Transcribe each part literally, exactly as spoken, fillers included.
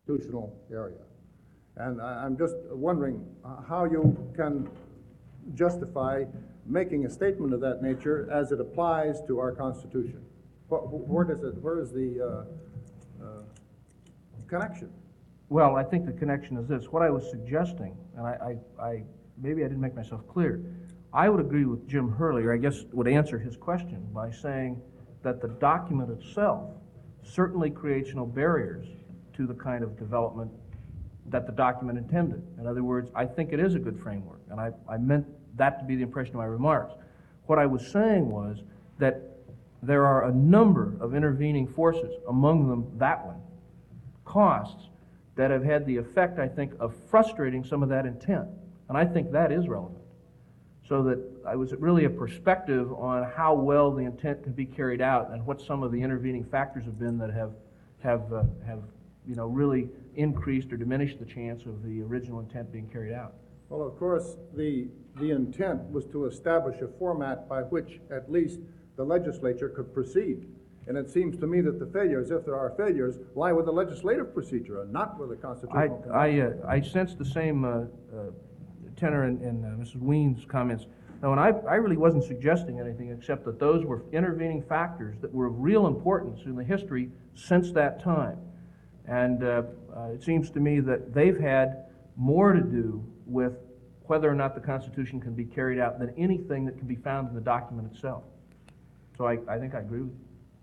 constitutional area. And I, I'm just wondering uh, how you can justify making a statement of that nature as it applies to our Constitution. Where, where does it? Where is the uh, uh, connection? Well, I think the connection is this. What I was suggesting, and I, I, I maybe I didn't make myself clear. I would agree with Jim Hurley, or I guess would answer his question by saying that the document itself certainly creates no barriers to the kind of development that the document intended. In other words, I think it is a good framework, and I, I meant that to be the impression of my remarks. What I was saying was that there are a number of intervening forces, among them that one, costs, that have had the effect, I think, of frustrating some of that intent. And I think that is relevant. So that I was really a perspective on how well the intent can be carried out and what some of the intervening factors have been that have, have, uh, have you know, really increased or diminished the chance of the original intent being carried out. Well, of course, the, the intent was to establish a format by which at least the legislature could proceed. And it seems to me that the failures, if there are failures, lie with the legislative procedure and not with the constitutional convention. I, I, uh, I sense the same uh, uh, tenor in, in uh, Missus Ween's comments. Now, and I, I really wasn't suggesting anything except that those were intervening factors that were of real importance in the history since that time. And uh, uh, it seems to me that they've had more to do with whether or not the Constitution can be carried out than anything that can be found in the document itself. So I, I think I agree with you.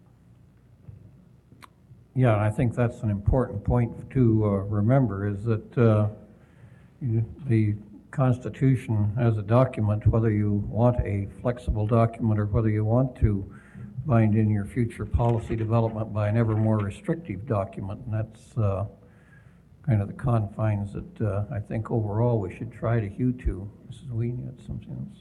Yeah, and I think that's an important point to uh, remember, is that uh, you, the Constitution as a document, whether you want a flexible document or whether you want to bind in your future policy development by an ever more restrictive document, and that's uh, kind of the confines that uh, I think overall we should try to hew to. Missus Ween, you had something else?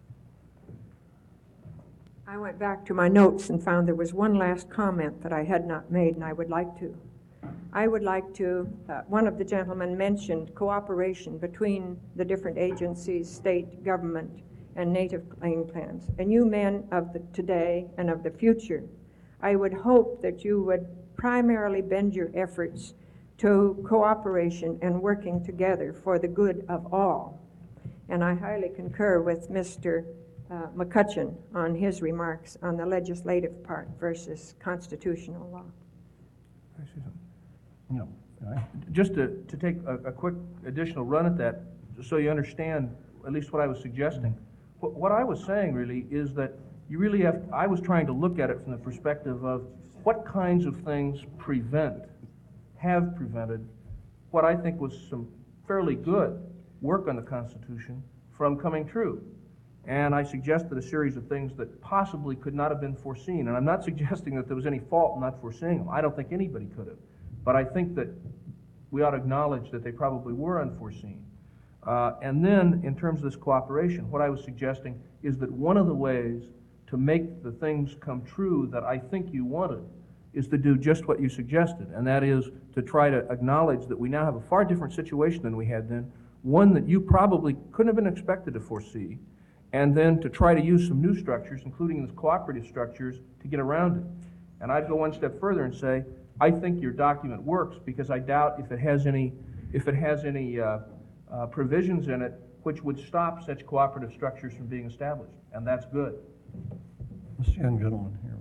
I went back to my notes and found there was one last comment that I had not made, and I would like to. I would like to, uh, one of the gentlemen mentioned cooperation between the different agencies, state, government, and native claim plans. And you men of the today and of the future, I would hope that you would primarily bend your efforts to cooperation and working together for the good of all. And I highly concur with Mister Uh, McCutcheon on his remarks on the legislative part versus constitutional law. Can I say something? No. Okay. Just to, to take a, a quick additional run at that, just so you understand at least what I was suggesting. What, what I was saying really is that you really have, I was trying to look at it from the perspective of what kinds of things prevent, have prevented, what I think was some fairly good work on the Constitution from coming true. And I suggested a series of things that possibly could not have been foreseen. And I'm not suggesting that there was any fault in not foreseeing them. I don't think anybody could have. But I think that we ought to acknowledge that they probably were unforeseen. Uh, and then, in terms of this cooperation, what I was suggesting is that one of the ways to make the things come true that I think you wanted is to do just what you suggested. And that is to try to acknowledge that we now have a far different situation than we had then, one that you probably couldn't have been expected to foresee, and then to try to use some new structures, including these cooperative structures, to get around it. And I'd go one step further and say, I think your document works because I doubt if it has any, if it has any uh, uh, provisions in it which would stop such cooperative structures from being established, and that's good. This young gentleman here.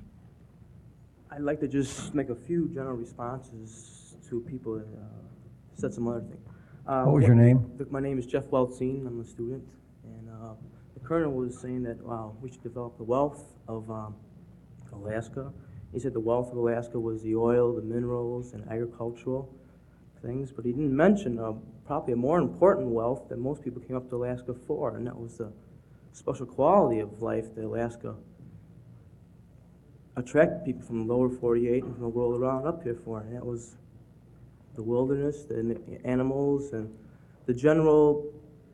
I'd like to just make a few general responses to people that uh, said some other things. Uh, What was your name? My name is Jeff Weltzine. I'm a student. And uh, the colonel was saying that, wow, we should develop the wealth of um, Alaska. He said the wealth of Alaska was the oil, the minerals, and agricultural things, but he didn't mention uh, probably a more important wealth that most people came up to Alaska for, and that was the special quality of life that Alaska attracted people from the lower forty-eight and from the world around up here for, and that was the wilderness, the animals, and the general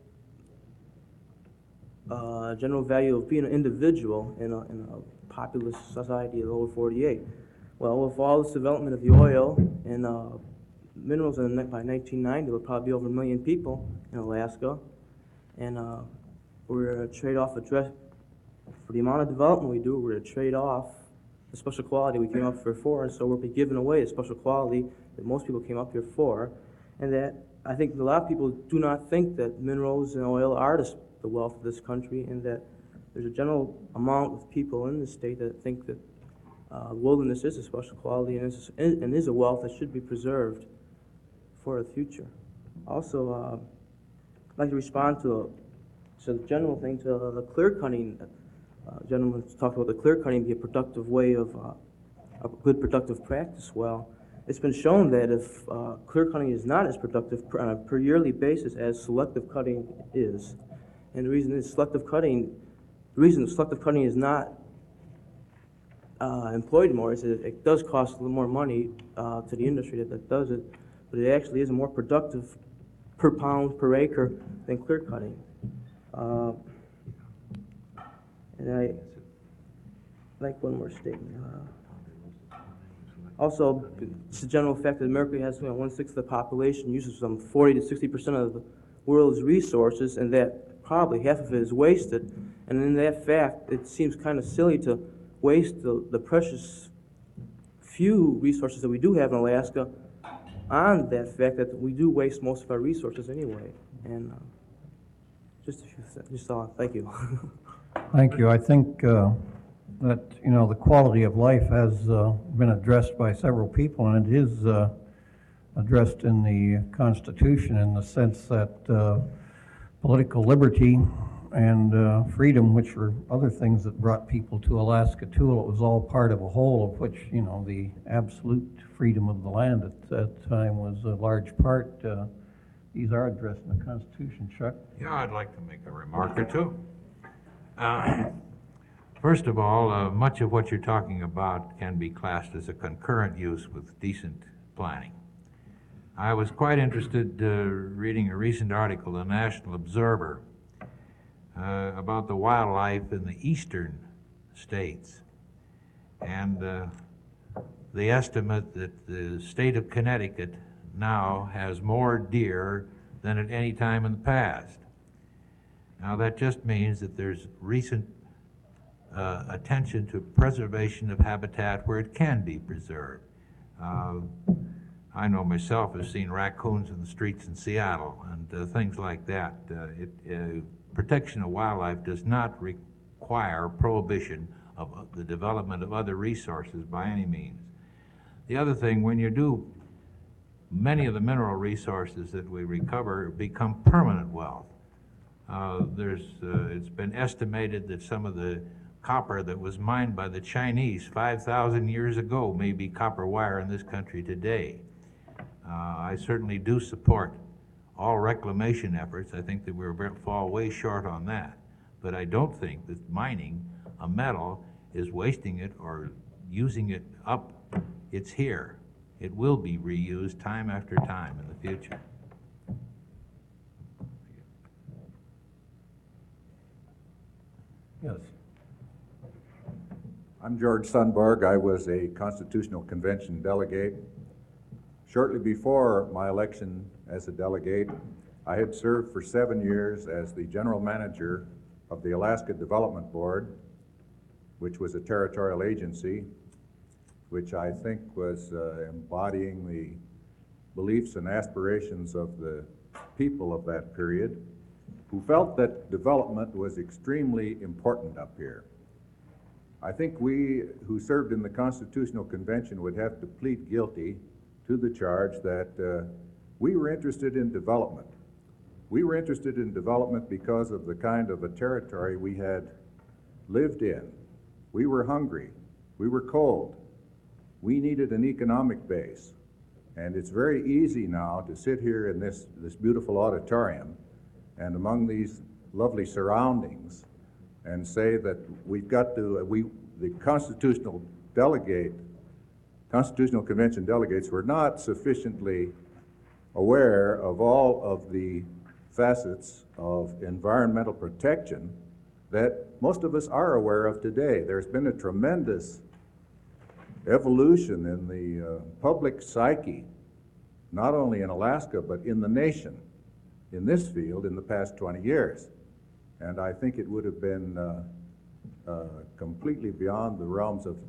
uh, general value of being an individual in a, in a populous society of the lower forty-eight. Well, with all this development of the oil and uh, minerals, in the, by nineteen ninety, there will probably be over a million people in Alaska, and uh, we're going to trade off a dress for the amount of development we do. We're going to trade off the special quality we came up here for, and so we'll be giving away the special quality that most people came up here for, and that I think a lot of people do not think that minerals and oil are the, the wealth of this country, and that there's a general amount of people in the state that think that uh, wilderness is a special quality and is, and is a wealth that should be preserved for the future. Also, uh, I'd like to respond to, to the general thing, to uh, the clear cutting. Uh, gentlemen talked about the clear cutting being a productive way of, uh, a good productive practice. Well, it's been shown that if uh, clear cutting is not as productive per, on a per yearly basis as selective cutting is, and the reason is selective cutting, the reason selective cutting is not uh, employed more is that it does cost a little more money uh, to the industry that, that does it, but it actually is more productive per pound, per acre than clear cutting. Uh, and I like one more statement. Uh, also, it's a general fact that America has, you know, one-sixth of the population, uses some forty to sixty percent of the world's resources, and that probably half of it is wasted. And in that fact, it seems kind of silly to waste the, the precious few resources that we do have in Alaska on that fact that we do waste most of our resources anyway. And uh, just a few, just thought, thank you. Thank you. I think uh, that, you know, the quality of life has uh, been addressed by several people, and it is uh, addressed in the Constitution in the sense that uh, political liberty and uh, freedom, which were other things that brought people to Alaska too, it was all part of a whole, of which, you know, the absolute freedom of the land at that time was a large part. Uh, these are addressed in the Constitution. Chuck? Yeah, I'd like to make a remark or two. Uh, first of all, uh, much of what you're talking about can be classed as a concurrent use with decent planning. I was quite interested uh, reading a recent article in the National Observer uh, about the wildlife in the eastern states, and uh, the estimate that the state of Connecticut now has more deer than at any time in the past. Now, that just means that there's recent uh, attention to preservation of habitat where it can be preserved. Uh, I know myself have seen raccoons in the streets in Seattle and uh, things like that. Uh, it, uh, protection of wildlife does not require prohibition of uh, the development of other resources by any means. The other thing, when you do, many of the mineral resources that we recover become permanent wealth. Uh, there's, uh, it's been estimated that some of the copper that was mined by the Chinese five thousand years ago may be copper wire in this country today. Uh, I certainly do support all reclamation efforts. I think that we're very, fall way short on that. But I don't think that mining a metal is wasting it or using it up. It's here. It will be reused time after time in the future. Yes. I'm George Sundberg. I was a Constitutional Convention delegate. Shortly before my election as a delegate, I had served for seven years as the general manager of the Alaska Development Board, which was a territorial agency, which I think was uh, embodying the beliefs and aspirations of the people of that period, who felt that development was extremely important up here. I think we who served in the Constitutional Convention would have to plead guilty to the charge that uh, we were interested in development. We were interested in development because of the kind of a territory we had lived in. We were hungry. We were cold. We needed an economic base. And it's very easy now to sit here in this, this beautiful auditorium and among these lovely surroundings and say that we've got to, we, the constitutional delegate, Constitutional Convention delegates were not sufficiently aware of all of the facets of environmental protection that most of us are aware of today. There's been a tremendous evolution in the uh, public psyche, not only in Alaska, but in the nation, in this field in the past twenty years. And I think it would have been uh, uh, completely beyond the realms of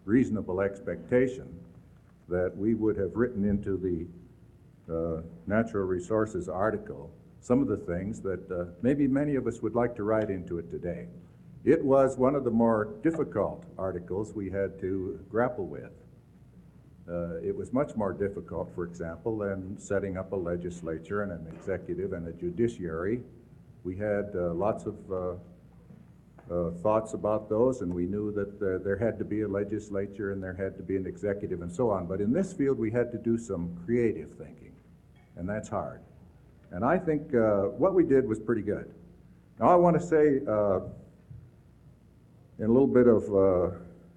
reasonable expectation that we would have written into the uh, Natural Resources article some of the things that uh, maybe many of us would like to write into it today. It was one of the more difficult articles we had to grapple with. Uh, it was much more difficult, for example, than setting up a legislature and an executive and a judiciary. We had uh, lots of uh, uh, thoughts about those, and we knew that uh, there had to be a legislature and there had to be an executive and so on. But in this field, we had to do some creative thinking, and that's hard. And I think uh, what we did was pretty good. Now, I want to say, uh, in a little bit of uh,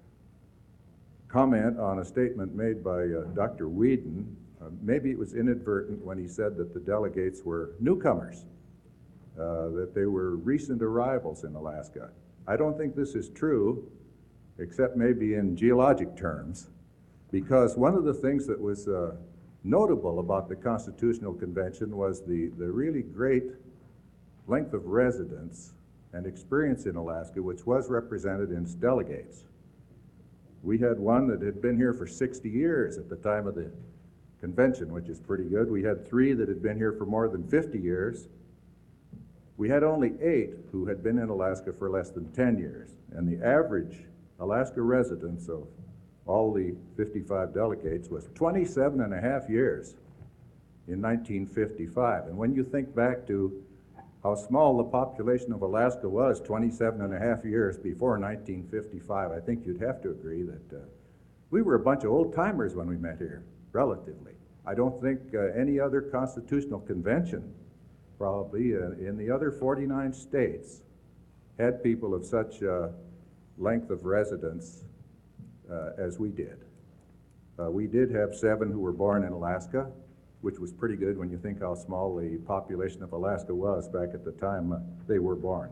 comment on a statement made by uh, Doctor Whedon, uh, maybe it was inadvertent when he said that the delegates were newcomers, uh, that they were recent arrivals in Alaska. I don't think this is true, except maybe in geologic terms, because one of the things that was uh, notable about the Constitutional Convention was the, the really great length of residence and experience in Alaska, which was represented in its delegates. We had one that had been here for sixty years at the time of the convention, which is pretty good. We had three that had been here for more than fifty years. We had only eight who had been in Alaska for less than ten years. And the average Alaska residence of all the fifty-five delegates was twenty-seven and a half years in nineteen fifty-five. And when you think back to how small the population of Alaska was twenty-seven and a half years before nineteen fifty-five, I think you'd have to agree that uh, we were a bunch of old-timers when we met here, relatively. I don't think uh, any other constitutional convention, probably uh, in the other forty-nine states, had people of such uh, length of residence uh, as we did. Uh, we did have seven who were born in Alaska, which was pretty good when you think how small the population of Alaska was back at the time uh, they were born.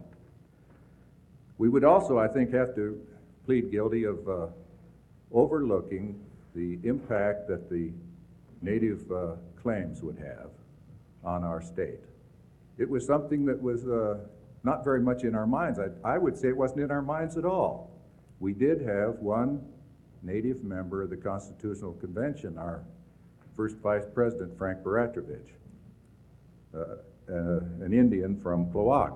We would also, I think, have to plead guilty of uh, overlooking the impact that the native uh, claims would have on our state. It was something that was uh, not very much in our minds. I, I would say it wasn't in our minds at all. We did have one native member of the Constitutional Convention, our first vice president, Frank Baratrovich, uh, uh, an Indian from Kloak.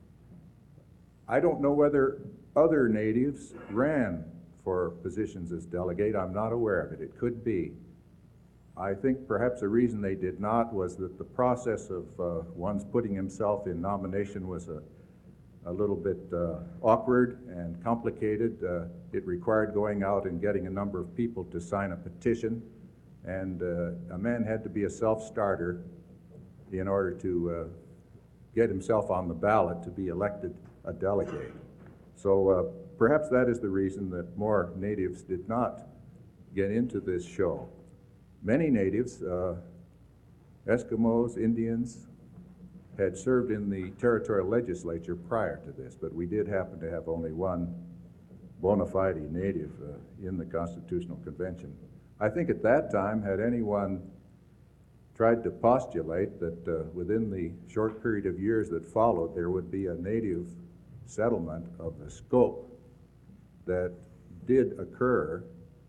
I don't know whether other natives ran for positions as delegate. I'm not aware of it. It could be. I think perhaps the reason they did not was that the process of uh, one's putting himself in nomination was a, a little bit uh, awkward and complicated. Uh, it required going out and getting a number of people to sign a petition. And uh, a man had to be a self-starter in order to uh, get himself on the ballot to be elected a delegate. So uh, perhaps that is the reason that more natives did not get into this show. Many natives, uh, Eskimos, Indians, had served in the territorial legislature prior to this, but we did happen to have only one bona fide native uh, in the Constitutional Convention. I think at that time, had anyone tried to postulate that uh, within the short period of years that followed, there would be a native settlement of the scope that did occur,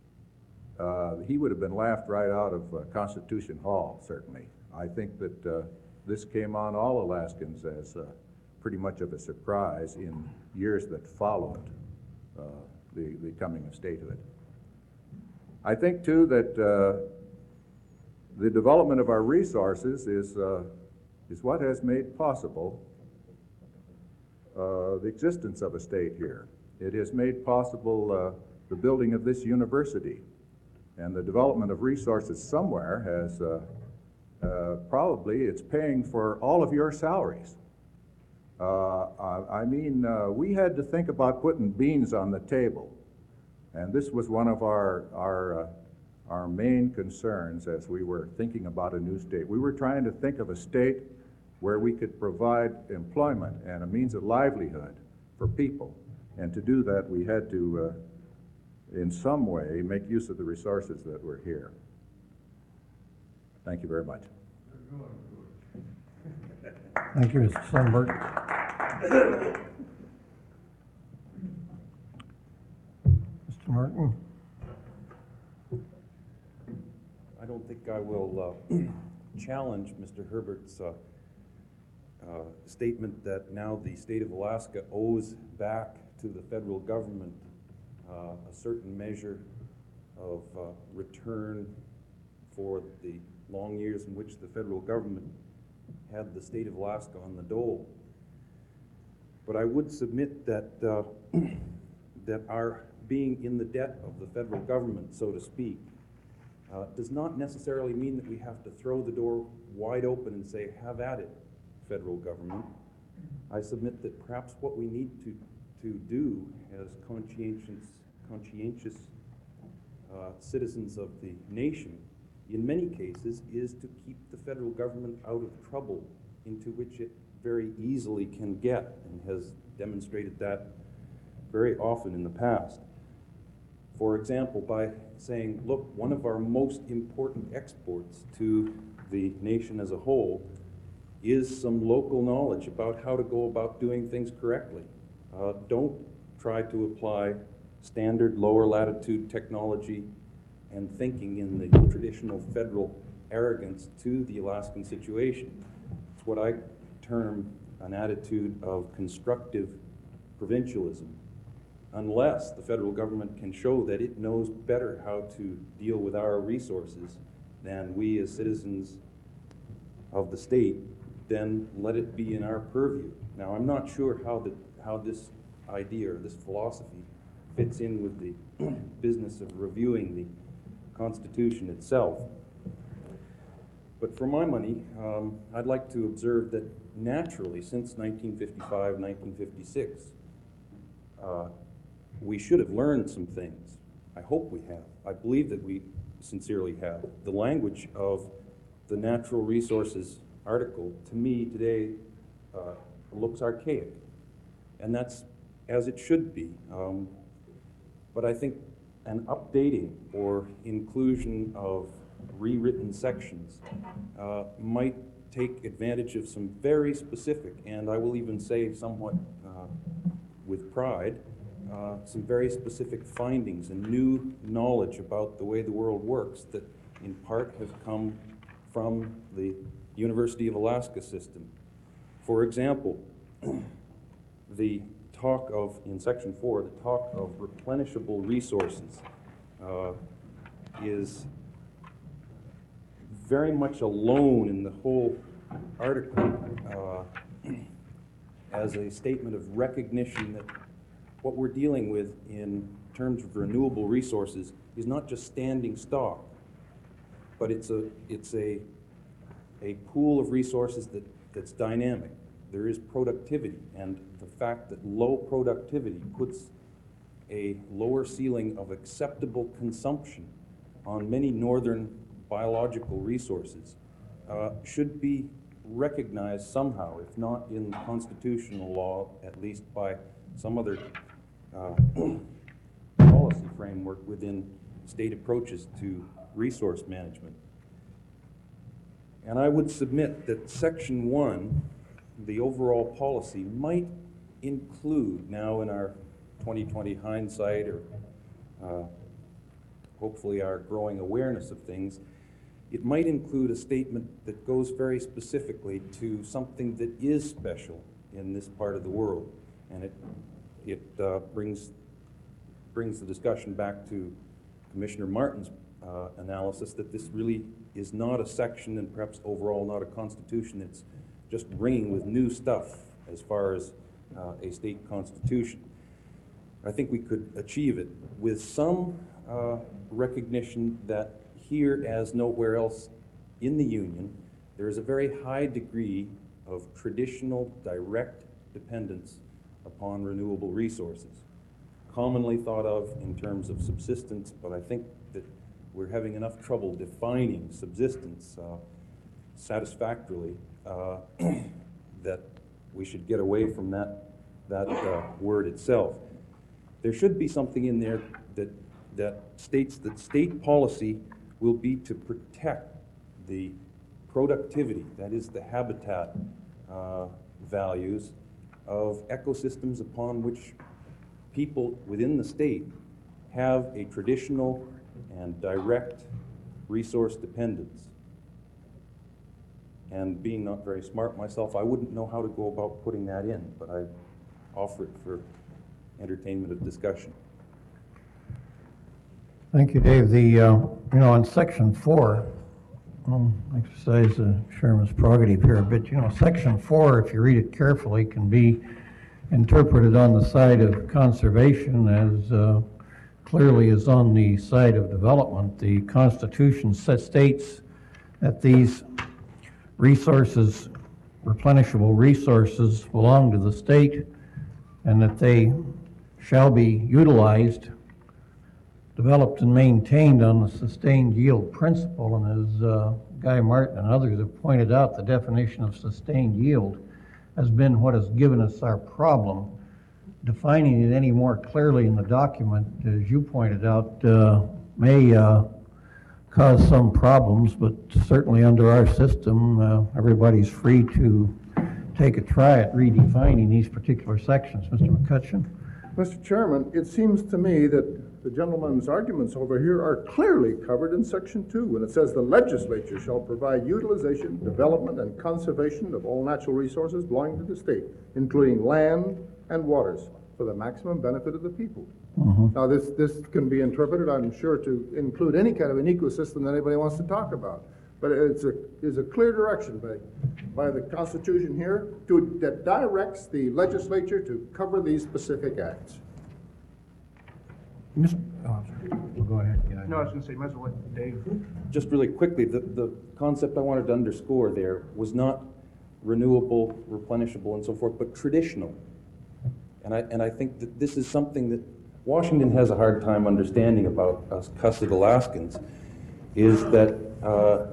uh, he would have been laughed right out of uh, Constitution Hall, certainly. I think that uh, this came on all Alaskans as uh, pretty much of a surprise in years that followed uh, the, the coming of statehood. I think, too, that uh, the development of our resources is, uh, is what has made possible uh, the existence of a state here. It has made possible uh, the building of this university, and the development of resources somewhere has uh, uh, probably, it's paying for all of your salaries. Uh, I, I mean, uh, we had to think about putting beans on the table. And this was one of our, our, uh, our main concerns as we were thinking about a new state. We were trying to think of a state where we could provide employment and a means of livelihood for people. And to do that, we had to, uh, in some way, make use of the resources that were here. Thank you very much. Thank you, Mister Sundberg. Mister Martin? I don't think I will uh, challenge Mister Herbert's uh, uh, statement that now the state of Alaska owes back to the federal government uh, a certain measure of uh, return for the long years in which the federal government had the state of Alaska on the dole. But I would submit that uh, that our being in the debt of the federal government, so to speak, uh, does not necessarily mean that we have to throw the door wide open and say, have at it, federal government. I submit that perhaps what we need to, to do as conscientious, conscientious uh, citizens of the nation, in many cases, is to keep the federal government out of trouble into which it very easily can get, and has demonstrated that very often in the past. For example, by saying, look, one of our most important exports to the nation as a whole is some local knowledge about how to go about doing things correctly. Uh, don't try to apply standard lower latitude technology and thinking in the traditional federal arrogance to the Alaskan situation. It's what I term an attitude of constructive provincialism, unless the federal government can show that it knows better how to deal with our resources than we as citizens of the state, then let it be in our purview. Now, I'm not sure how, the, how this idea or this philosophy fits in with the business of reviewing the Constitution itself. But for my money, um, I'd like to observe that naturally, since nineteen fifty-five, nineteen fifty-six, uh, we should have learned some things. I hope we have. I believe that we sincerely have. The language of the natural resources article, to me today, uh, looks archaic. And that's as it should be. Um, but I think an updating or inclusion of rewritten sections uh, might take advantage of some very specific, and I will even say somewhat uh, with pride, uh, some very specific findings and new knowledge about the way the world works that in part have come from the University of Alaska system. For example, the talk of, in section four, the talk of replenishable resources uh, is very much alone in the whole article uh, as a statement of recognition that what we're dealing with in terms of renewable resources is not just standing stock, but it's a, it's a, a pool of resources that, that's dynamic. There is productivity, and the fact that low productivity puts a lower ceiling of acceptable consumption on many northern biological resources uh, should be recognized somehow, if not in constitutional law, at least by some other uh, policy framework within state approaches to resource management. And I would submit that section one, the overall policy, might include, now in our twenty twenty hindsight, or uh, hopefully our growing awareness of things, it might include a statement that goes very specifically to something that is special in this part of the world. And it, it uh, brings, brings the discussion back to Commissioner Martin's uh, analysis that this really is not a section, and perhaps overall not a constitution. It's just ringing with new stuff as far as uh, a state constitution. I think we could achieve it with some uh, recognition that here, as nowhere else in the Union, there is a very high degree of traditional direct dependence upon renewable resources, commonly thought of in terms of subsistence, but I think that we're having enough trouble defining subsistence uh, satisfactorily uh, that we should get away from that, that uh, word itself. There should be something in there that, that states that state policy will be to protect the productivity, that is the habitat uh, values of ecosystems upon which people within the state have a traditional and direct resource dependence. And being not very smart myself, I wouldn't know how to go about putting that in, but I offer it for entertainment of discussion. Thank you, Dave. The, uh, you know, in section four, I'll exercise the chairman's prerogative here a bit. You know, section four, if you read it carefully, can be interpreted on the side of conservation as uh, clearly as on the side of development. The Constitution states that these resources, replenishable resources, belong to the state and that they shall be utilized, developed and maintained on the sustained yield principle. And as uh, Guy Martin and others have pointed out, the definition of sustained yield has been what has given us our problem. Defining it any more clearly in the document, as you pointed out, uh, may uh, cause some problems, but certainly under our system, uh, everybody's free to take a try at redefining these particular sections. Mister McCutcheon? Mister Chairman, it seems to me that the gentleman's arguments over here are clearly covered in section two, when it says the legislature shall provide utilization, development, and conservation of all natural resources belonging to the state, including land and waters, for the maximum benefit of the people. Mm-hmm. Now, this, this can be interpreted, I'm sure, to include any kind of an ecosystem that anybody wants to talk about. But it's a, it's a clear direction by, by the Constitution here to, that directs the legislature to cover these specific acts. Mister Oh, I'm sorry. Well, go ahead. Yeah, No, I was going to say, might as well let Dave. Just really quickly, the, the concept I wanted to underscore there was not renewable, replenishable, and so forth, but traditional. And I, and I think that this is something that Washington has a hard time understanding about us cussed Alaskans, is that uh,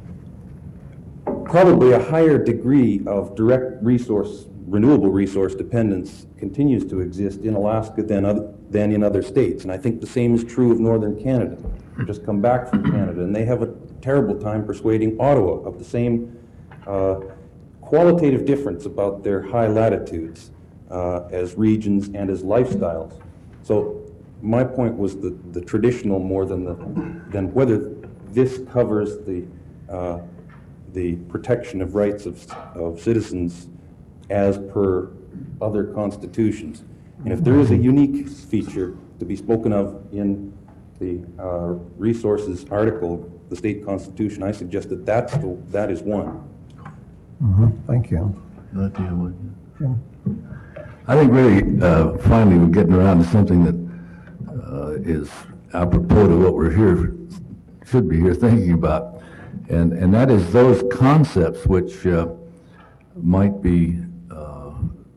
probably a higher degree of direct resource, renewable resource dependence continues to exist in Alaska than, other, than in other states. And I think the same is true of northern Canada. I've just come back from Canada, and they have a terrible time persuading Ottawa of the same uh, qualitative difference about their high latitudes uh, as regions and as lifestyles. So my point was the, the traditional more than the than whether this covers the uh, the protection of rights of, of citizens as per other constitutions. And if there is a unique feature to be spoken of in the uh, resources article of the state constitution, I suggest that that's the, that is one. Mm-hmm. Thank you. Not the one. Jim? I think really, uh, finally, we're getting around to something that uh, is apropos to what we're here, should be here thinking about. And, and that is those concepts which uh, might be, uh,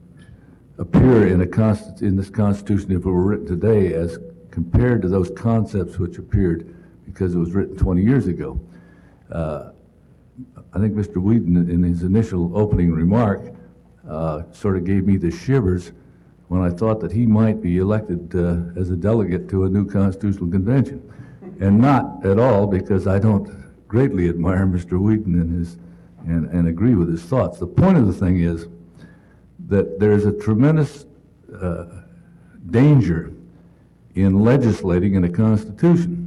appear in, a const in this Constitution if it were written today as compared to those concepts which appeared because it was written twenty years ago. Uh, I think Mister Whedon, in his initial opening remark, uh, sort of gave me the shivers when I thought that he might be elected uh, as a delegate to a new constitutional convention. And not at all because I don't greatly admire Mister Whedon and, his, and, and agree with his thoughts. The point of the thing is that there's a tremendous uh, danger in legislating in a constitution.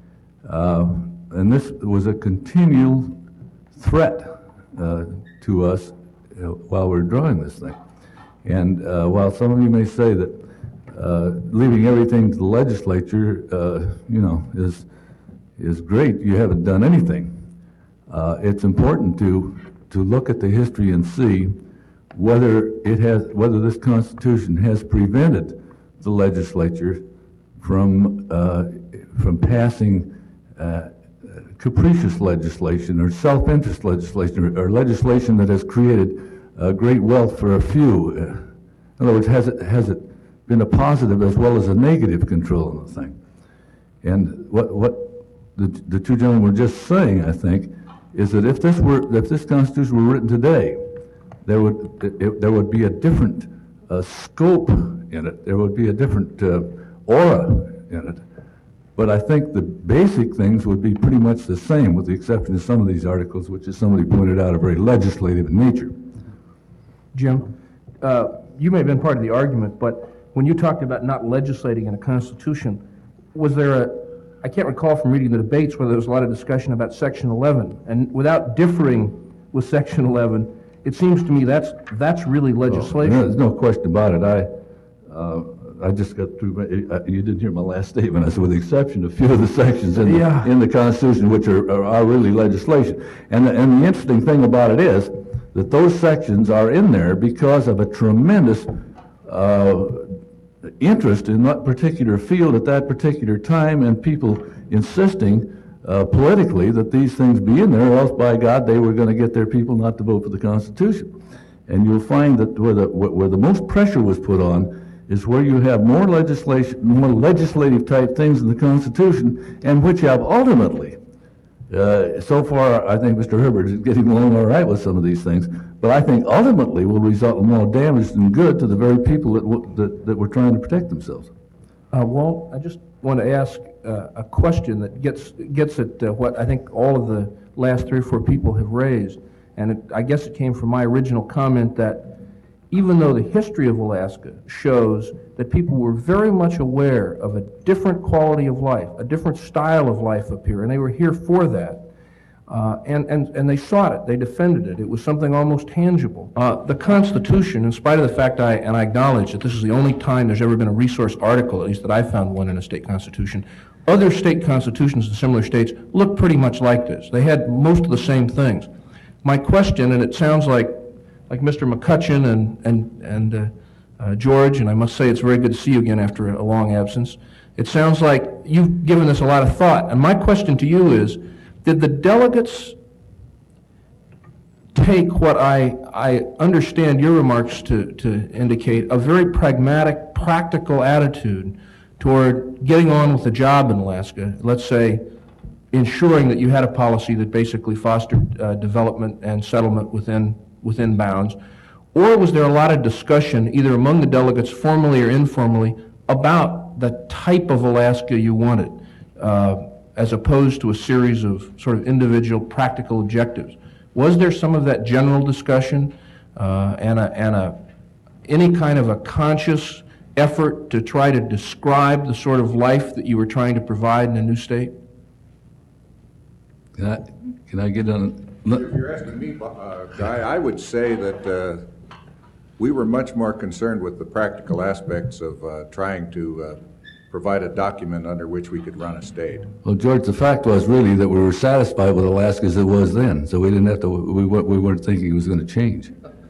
Uh, and this was a continual threat uh, to us uh, while we're drawing this thing. And uh, while some of you may say that uh, leaving everything to the legislature, uh, you know, is is great, you haven't done anything. Uh, it's important to to look at the history and see whether it has whether this Constitution has prevented the legislature from uh, from passing uh, capricious legislation or self-interest legislation or, or legislation that has created uh, great wealth for a few. In other words, has it, has it been a positive as well as a negative control of the thing? And what, what the, the two gentlemen were just saying, I think, is that if this were if this Constitution were written today, there would it, there would be a different uh, scope in it. There would be a different uh, aura in it. But I think the basic things would be pretty much the same, with the exception of some of these articles, which, as somebody pointed out, are very legislative in nature. Jim, uh, you may have been part of the argument, but when you talked about not legislating in a constitution, was there a, I can't recall from reading the debates whether there was a lot of discussion about Section eleven. And without differing with Section eleven, it seems to me that's, that's really legislation. There's no question about it. I, uh, I just got through, my- uh, you didn't hear my last statement. I said, with the exception of a few of the sections in, Yeah. the, in the Constitution, which are, are, are really legislation. And, the- and the interesting thing about it is that those sections are in there because of a tremendous uh, interest in that particular field at that particular time, and people insisting uh, politically that these things be in there, or else, by God, they were going to get their people not to vote for the Constitution. And you'll find that where the, where the most pressure was put on is where you have more legislation, more legislative type things in the Constitution, and which have ultimately, uh, so far, I think Mister Herbert is getting along all right with some of these things, but I think ultimately will result in more damage than good to the very people that, w- that, that were trying to protect themselves. Uh, Walt, I just want to ask uh, a question that gets, gets at uh, what I think all of the last three or four people have raised. And it, I guess it came from my original comment that even though the history of Alaska shows that people were very much aware of a different quality of life, a different style of life up here, and they were here for that, uh, and, and, and they sought it, they defended it, it was something almost tangible. Uh, the Constitution, in spite of the fact I, and I acknowledge that this is the only time there's ever been a resource article, at least that I found one in a state constitution, other state constitutions in similar states look pretty much like this. They had most of the same things. My question, and it sounds like like Mister McCutcheon and, and, and uh, uh, George, and I must say it's very good to see you again after a long absence. It sounds like you've given this a lot of thought. And my question to you is, did the delegates take what I, I understand your remarks to, to indicate, a very pragmatic, practical attitude toward getting on with the job in Alaska, let's say ensuring that you had a policy that basically fostered uh, development and settlement within within bounds, or was there a lot of discussion, either among the delegates, formally or informally, about the type of Alaska you wanted, uh, as opposed to a series of sort of individual practical objectives? Was there some of that general discussion uh, and, a, and a, any kind of a conscious effort to try to describe the sort of life that you were trying to provide in a new state? Can I, can I get on? If you're asking me, uh, Guy, I would say that uh, we were much more concerned with the practical aspects of uh, trying to uh, provide a document under which we could run a state. Well, George, the fact was really that we were satisfied with Alaska as it was then, so we didn't have to, we weren't, we weren't thinking it was going to change.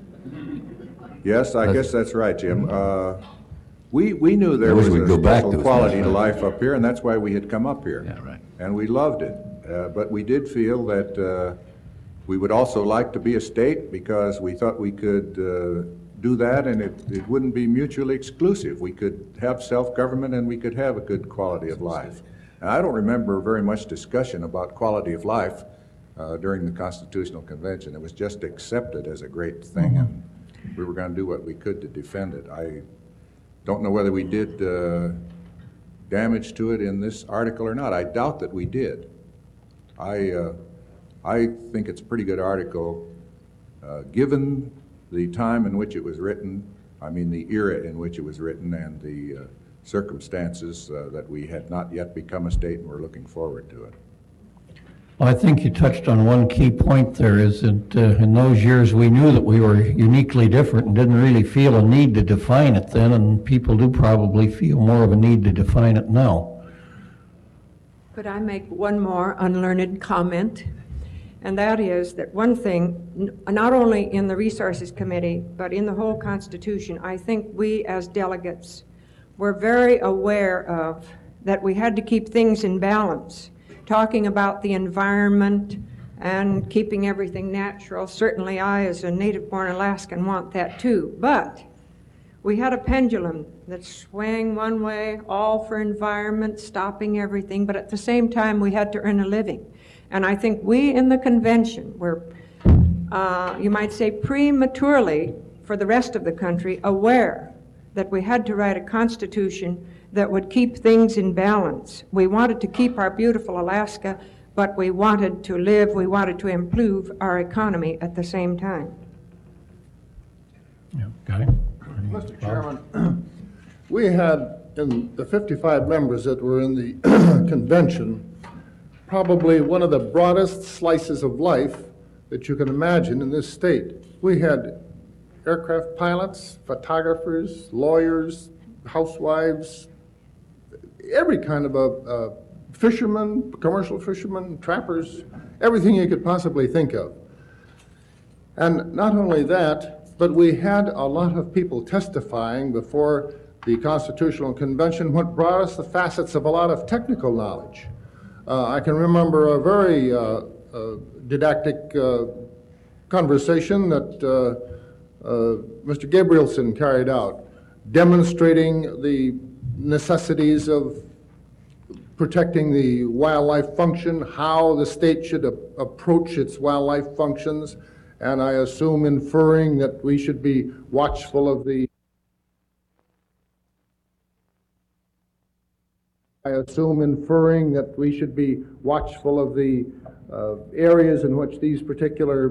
Yes, I guess that's right, Jim. Uh, we, we knew there I wish was we'd a go back special to it. quality to life up here, and that's why we had come up here. Yeah, right. And we loved it. Uh, but we did feel that uh, we would also like to be a state because we thought we could uh, do that and it, it wouldn't be mutually exclusive. We could have self-government and we could have a good quality of life. And I don't remember very much discussion about quality of life uh, during the Constitutional Convention. It was just accepted as a great thing, and we were going to do what we could to defend it. I don't know whether we did uh, damage to it in this article or not. I doubt that we did. I, uh, I think it's a pretty good article, uh, given the time in which it was written, I mean the era in which it was written, and the uh, circumstances uh, that we had not yet become a state and we're looking forward to it. Well, I think you touched on one key point there, is that uh, in those years we knew that we were uniquely different and didn't really feel a need to define it then, and people do probably feel more of a need to define it now. Could I make one more unlearned comment? And that is that one thing, n- not only in the Resources Committee, but in the whole Constitution, I think we as delegates were very aware of that we had to keep things in balance. Talking about the environment and keeping everything natural, certainly I as a native-born Alaskan want that too. But we had a pendulum that swang one way, all for environment, stopping everything, but at the same time we had to earn a living. And I think we in the convention were, uh, you might say prematurely, for the rest of the country, aware that we had to write a constitution that would keep things in balance. We wanted to keep our beautiful Alaska, but we wanted to live, we wanted to improve our economy at the same time. Yeah, got it? Mister Chairman, we had in the fifty-five members that were in the convention, probably one of the broadest slices of life that you can imagine in this state. We had aircraft pilots, photographers, lawyers, housewives, every kind of a, a fishermen, commercial fishermen, trappers, everything you could possibly think of. And not only that, but we had a lot of people testifying before the Constitutional Convention, what brought us the facets of a lot of technical knowledge. Uh, I can remember a very uh, uh, didactic uh, conversation that uh, uh, Mister Gabrielson carried out, demonstrating the necessities of protecting the wildlife function, how the state should a- approach its wildlife functions, and I assume inferring that we should be watchful of the I assume inferring that we should be watchful of the uh, areas in which these particular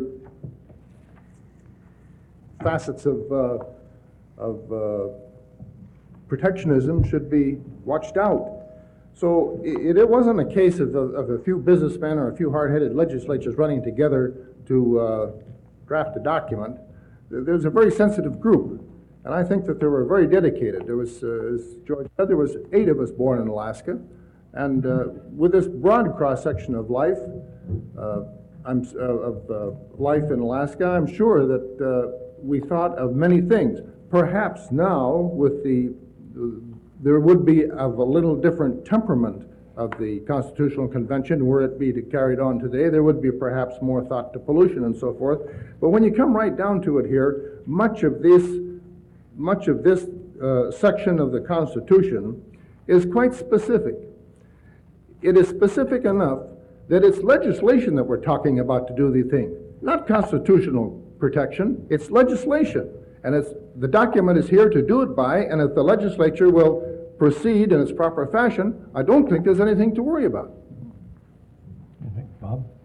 facets of, uh, of uh, protectionism should be watched out. So it, it wasn't a case of, of a few businessmen or a few hard-headed legislatures running together to uh, draft a document. There was a very sensitive group. And I think that they were very dedicated. There was, uh, as George said, there was eight of us born in Alaska. And uh, with this broad cross-section of life, uh, I'm, uh, of uh, life in Alaska, I'm sure that uh, we thought of many things. Perhaps now, with the, uh, there would be of a little different temperament of the Constitutional Convention, were it be carried on today, there would be perhaps more thought to pollution and so forth. But when you come right down to it here, much of this Much of this uh, section of the Constitution is quite specific. It is specific enough that it's legislation that we're talking about to do the thing, not constitutional protection. It's legislation, and it's the document is here to do it by, and if the legislature will proceed in its proper fashion, I don't think there's anything to worry about. Bob?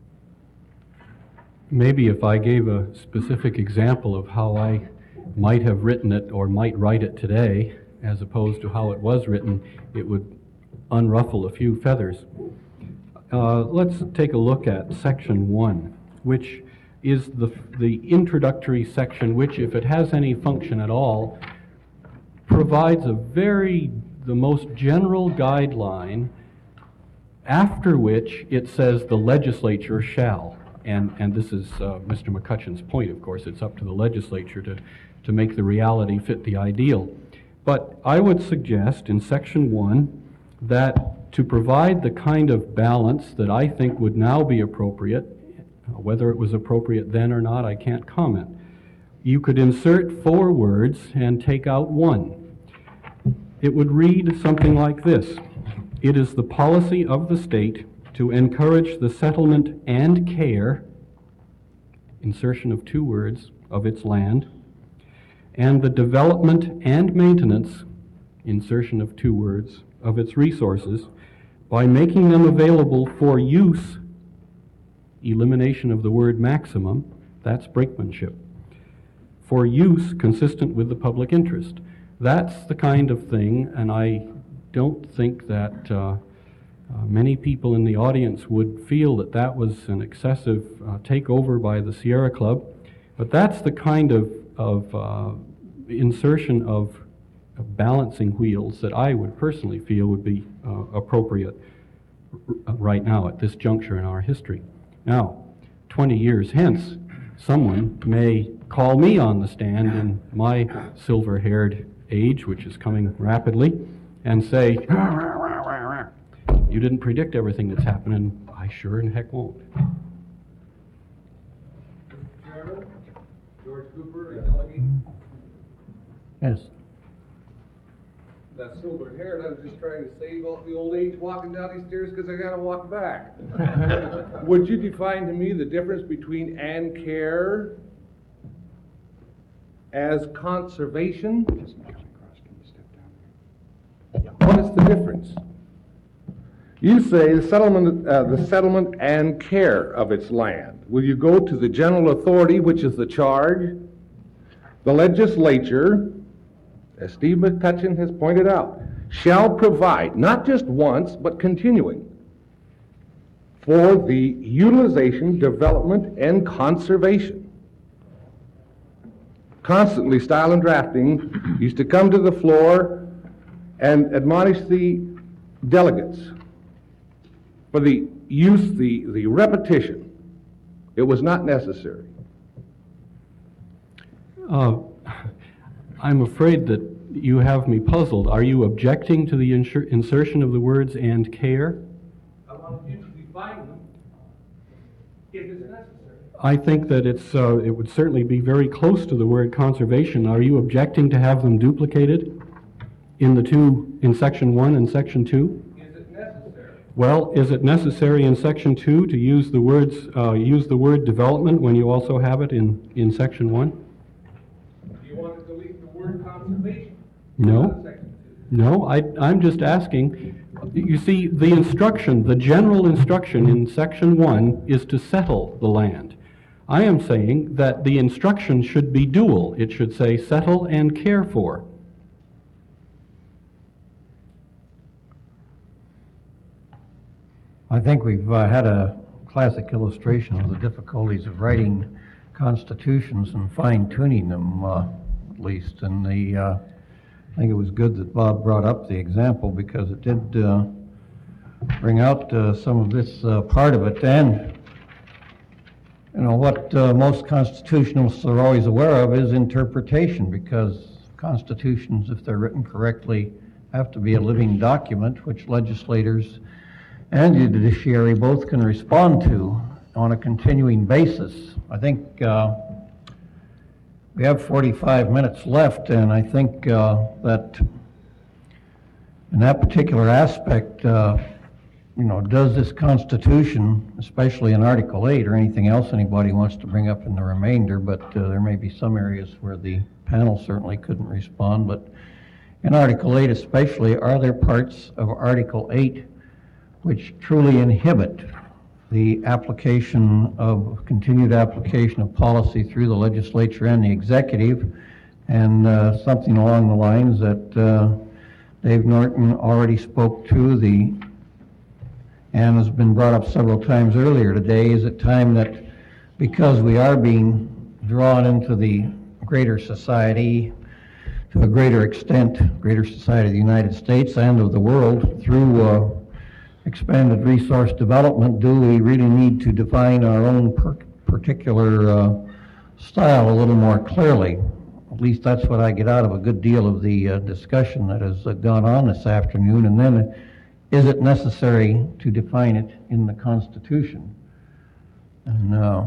Maybe if I gave a specific example of how I might have written it or might write it today, as opposed to how it was written, it would unruffle a few feathers. Uh, let's take a look at section one, which is the, the introductory section, which, if it has any function at all, provides a very, the most general guideline, after which it says the legislature shall. And, and this is uh, Mister McCutcheon's point, of course. It's up to the legislature to, to make the reality fit the ideal. But I would suggest in section one that to provide the kind of balance that I think would now be appropriate, uh, whether it was appropriate then or not, I can't comment. You could insert four words and take out one. It would read something like this: it is the policy of the state to encourage the settlement and care, insertion of two words, of its land, and the development and maintenance, insertion of two words, of its resources, by making them available for use, elimination of the word maximum, that's brinkmanship, for use consistent with the public interest. That's the kind of thing, and I don't think that uh, Uh, many people in the audience would feel that that was an excessive uh, takeover by the Sierra Club, but that's the kind of, of uh, insertion of, of balancing wheels that I would personally feel would be uh, appropriate r- right now at this juncture in our history. Now, twenty years hence, someone may call me on the stand in my silver-haired age, which is coming rapidly, and say, you didn't predict everything that's happening. I sure in heck won't. Mister Chairman, George Cooper, a delegate. Yes. That silver hair, I was just trying to save all the old age walking down these stairs because I gotta walk back. Would you define to me the difference between and care as conservation? What is the difference? You say the settlement, uh, the settlement and care of its land. Will you go to the general authority, which is the charge, the legislature, as Steve McCutcheon has pointed out? shall provide, not just once, but continuing, for the utilization, development, and conservation. Constantly, Style and Drafting used to come to the floor and admonish the delegates for the use, the, the repetition. It was not necessary. Uh, I'm afraid that you have me puzzled. Are you objecting to the insur- insertion of the words "and care"? I want you to define them if it's necessary. I think that it's, uh, it would certainly be very close to the word conservation. Are you objecting to have them duplicated in the two, in section one and section two? Is it necessary? Well, is it necessary in section two to use the words, uh, use the word development when you also have it in, in section one? Do you want to delete the word conservation? No. No, I, I'm just asking. You see, the instruction, the general instruction in section one is to settle the land. I am saying that the instruction should be dual. It should say settle and care for. I think we've uh, had a classic illustration of the difficulties of writing constitutions and fine-tuning them, uh, at least. And the, uh, I think it was good that Bob brought up the example because it did uh, bring out uh, some of this uh, part of it. And, you know, what uh, most constitutionalists are always aware of is interpretation, because constitutions, if they're written correctly, have to be a living document which legislators and the judiciary both can respond to on a continuing basis. I think uh, we have forty-five minutes left, and I think uh, that in that particular aspect, uh, you know, does this Constitution, especially in Article eight, or anything else anybody wants to bring up in the remainder, but uh, there may be some areas where the panel certainly couldn't respond, but in Article eight especially, are there parts of Article eight which truly inhibit the application of, continued application of policy through the legislature and the executive, and uh, something along the lines that uh, Dave Norton already spoke to, the, and has been brought up several times earlier today, is it time that, because we are being drawn into the greater society, to a greater extent, greater society of the United States and of the world, through uh, expanded resource development, do we really need to define our own per particular uh, style a little more clearly? At least that's what I get out of a good deal of the uh, discussion that has uh, gone on this afternoon. And then, uh, is it necessary to define it in the Constitution? And uh,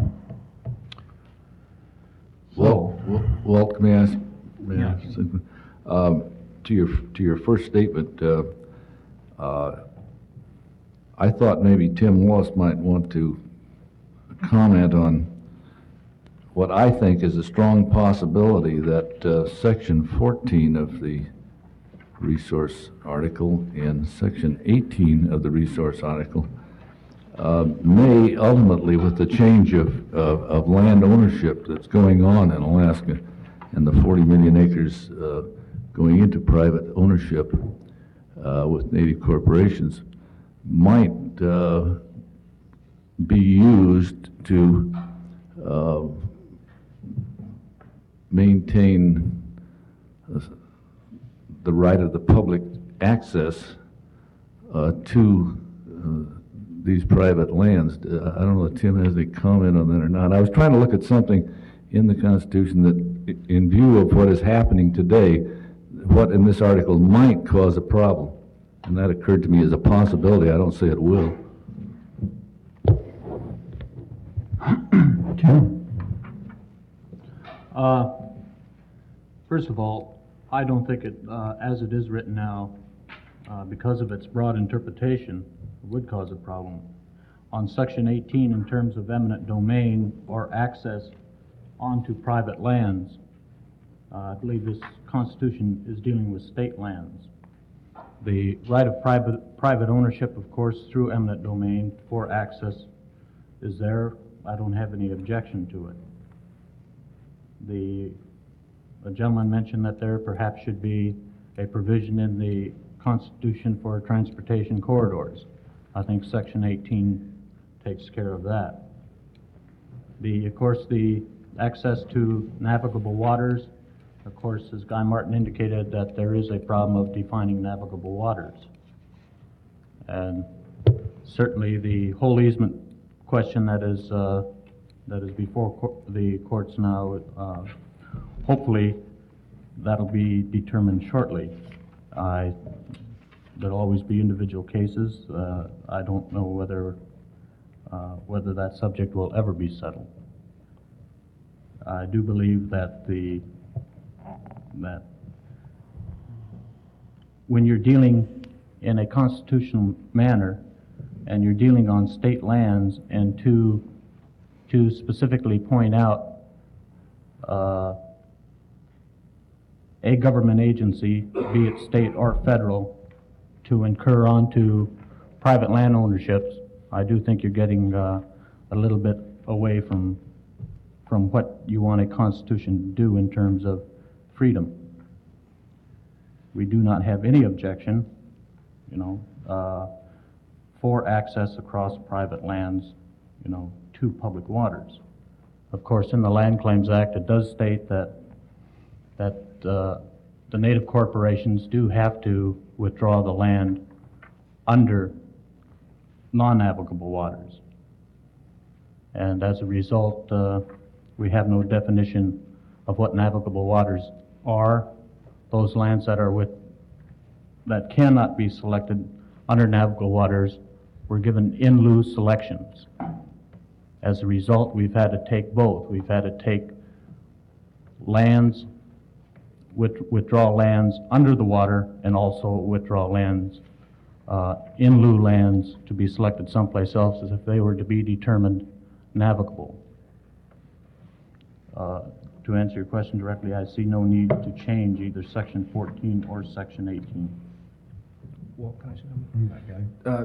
Well, Walt, may I ask? May I ask something? Um, to your to your first statement, uh, uh, I thought maybe Tim Wallace might want to comment on what I think is a strong possibility that uh, Section fourteen of the resource article and Section eighteen of the resource article uh, may ultimately, with the change of, of, of land ownership that's going on in Alaska and the forty million acres uh, going into private ownership uh, with native corporations, might uh, be used to uh, maintain uh, the right of the public access uh, to uh, these private lands. Uh, I don't know if Tim has any comment on that or not. I was trying to look at something in the Constitution that, in view of what is happening today, what in this article might cause a problem. And that occurred to me as a possibility. I don't say it will. Tim? Uh, First of all, I don't think it, uh, as it is written now, uh, because of its broad interpretation, would cause a problem. On Section eighteen, in terms of eminent domain or access onto private lands, uh, I believe this Constitution is dealing with state lands. The right of private, private ownership, of course, through eminent domain for access is there. I don't have any objection to it. The, the gentleman mentioned that there perhaps should be a provision in the Constitution for transportation corridors. I think Section eighteen takes care of that. The, of course, the access to navigable waters, of course, as Guy Martin indicated, that there is a problem of defining navigable waters. And certainly the whole easement question that is uh, that is before co the courts now, uh, hopefully that'll be determined shortly. I, there'll always be individual cases. Uh, I don't know whether uh, whether that subject will ever be settled. I do believe that the that when you're dealing in a constitutional manner and you're dealing on state lands, and to to specifically point out uh, a government agency, be it state or federal, to incur onto private land ownerships, I do think you're getting uh, a little bit away from from what you want a constitution to do in terms of freedom. We do not have any objection, you know, uh, for access across private lands, you know, to public waters. Of course, in the Land Claims Act, it does state that that uh, the native corporations do have to withdraw the land under non-navigable waters. And as a result, uh, we have no definition of what navigable waters are. Those lands that are with, that cannot be selected under navigable waters were given in lieu selections. As a result, we've had to take both. We've had to take lands, with, withdraw lands under the water, and also withdraw lands, uh, in lieu lands, to be selected someplace else as if they were to be determined navigable. Uh, to answer your question directly, I see no need to change either Section fourteen or Section eighteen. Well, can I say something? Uh,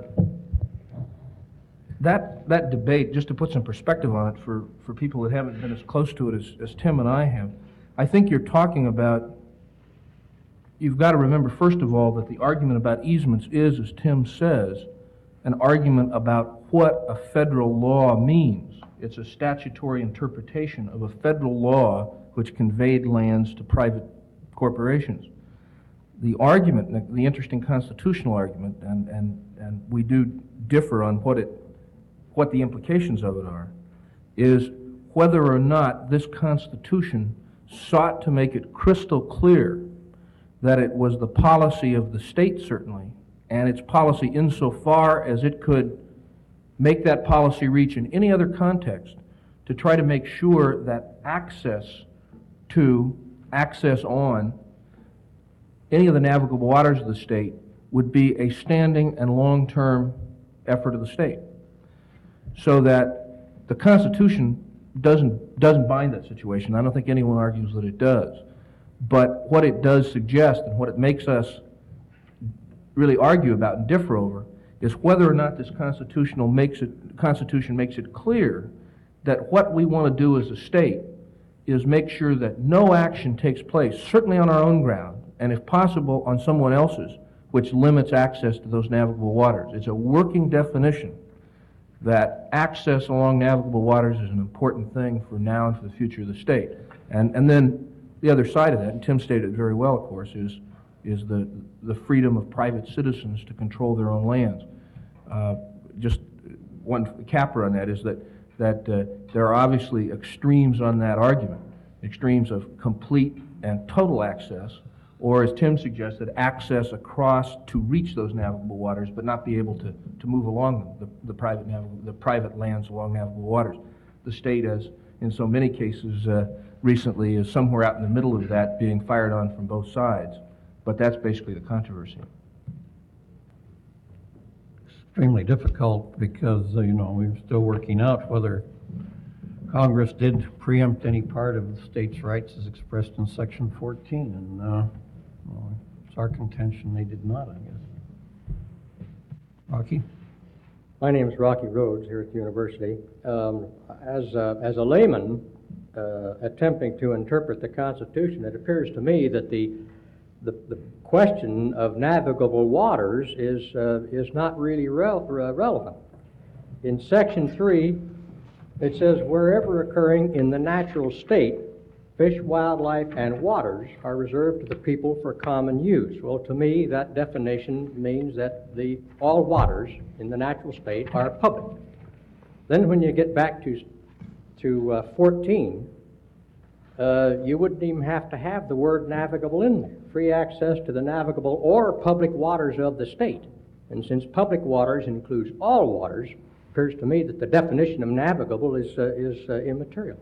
That, that debate, just to put some perspective on it for, for people that haven't been as close to it as, as Tim and I have, I think you're talking about, you've got to remember, first of all, that the argument about easements is, as Tim says, an argument about what a federal law means. It's a statutory interpretation of a federal law which conveyed lands to private corporations. The argument, the interesting constitutional argument, and, and, and we do differ on what it what the implications of it are, is whether or not this Constitution sought to make it crystal clear that it was the policy of the state, certainly, and its policy insofar as it could make that policy reach in any other context, to try to make sure that access to, access on any of the navigable waters of the state would be a standing and long-term effort of the state. So that the Constitution doesn't, doesn't bind that situation. I don't think anyone argues that it does. But what it does suggest, and what it makes us really argue about and differ over, is whether or not this constitutional makes it, Constitution makes it clear that what we want to do as a state is make sure that no action takes place, certainly on our own ground, and if possible on someone else's, which limits access to those navigable waters. It's a working definition that access along navigable waters is an important thing for now and for the future of the state. And, and then the other side of that, and Tim stated it very well, of course, is, is the, the freedom of private citizens to control their own lands. Uh, just one capper on that is that, that uh, there are obviously extremes on that argument, extremes of complete and total access, or as Tim suggested, access across to reach those navigable waters, but not be able to, to move along them, the, the, private the private lands along navigable waters. The state, as in so many cases uh, recently, is somewhere out in the middle of that, being fired on from both sides. But that's basically the controversy. Extremely difficult because, uh, you know, we're still working out whether Congress did preempt any part of the state's rights as expressed in Section fourteen, and uh, well, it's our contention they did not, I guess. Rocky? My name is Rocky Rhodes here at the university. Um, as, a, as a layman uh, attempting to interpret the Constitution, it appears to me that the, the, the question of navigable waters is, uh, is not really rel- uh, relevant. In section three, it says, wherever occurring in the natural state, fish, wildlife, and waters are reserved to the people for common use. Well, to me, that definition means that the, all waters in the natural state are public. Then when you get back to, to uh, fourteen, uh, you wouldn't even have to have the word navigable in there. Free access to the navigable or public waters of the state. And since public waters includes all waters, it appears to me that the definition of navigable is, uh, is uh, immaterial.